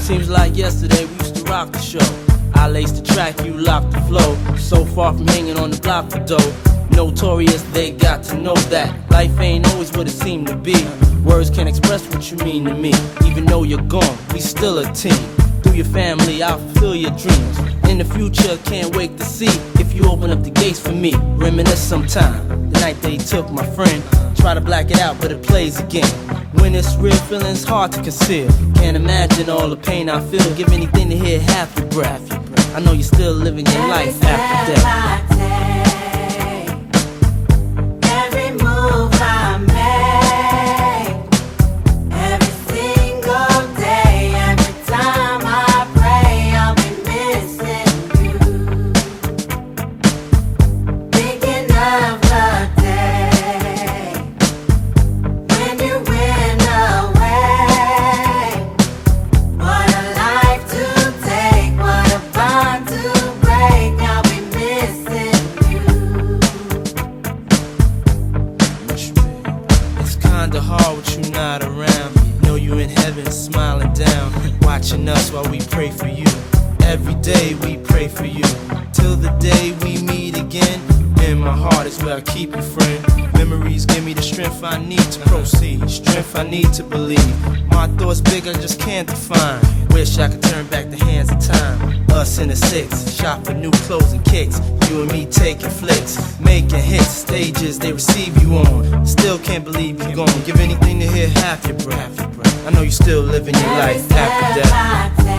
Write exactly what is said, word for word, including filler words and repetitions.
Seems like yesterday we used to rock the show. I laced the track, you locked the flow. So far from hanging on the block for dough. Notorious, they got to know that life ain't always what it seemed to be. Words can't express what you mean to me. Even though you're gone, we still a team. Through your family, I'll fulfill your dreams. In the future, can't wait to see if you open up the gates for me. Reminisce sometime, the night they took my friend. Try to black it out, but it plays again. When it's real, feeling's hard to conceal. Can't imagine all the pain I feel. Give anything to hear half your breath. I know you're still living your life after death. Kinda hard with you not around. Know you in heaven smiling down, watching us while we pray for you. Every day we pray for you, till the day we meet again. In my heart is where I keep you, friend. Memories give me the strength I need to proceed, strength I need to believe. My thoughts big, I just can't define. Wish I could turn back the hands of time. Us in the six, shop for new clothes and kicks. You and me taking flicks, making hits, stages they receive you on. Still can't believe you're gone. Give anything to hear half your breath. I know you still living your life after death.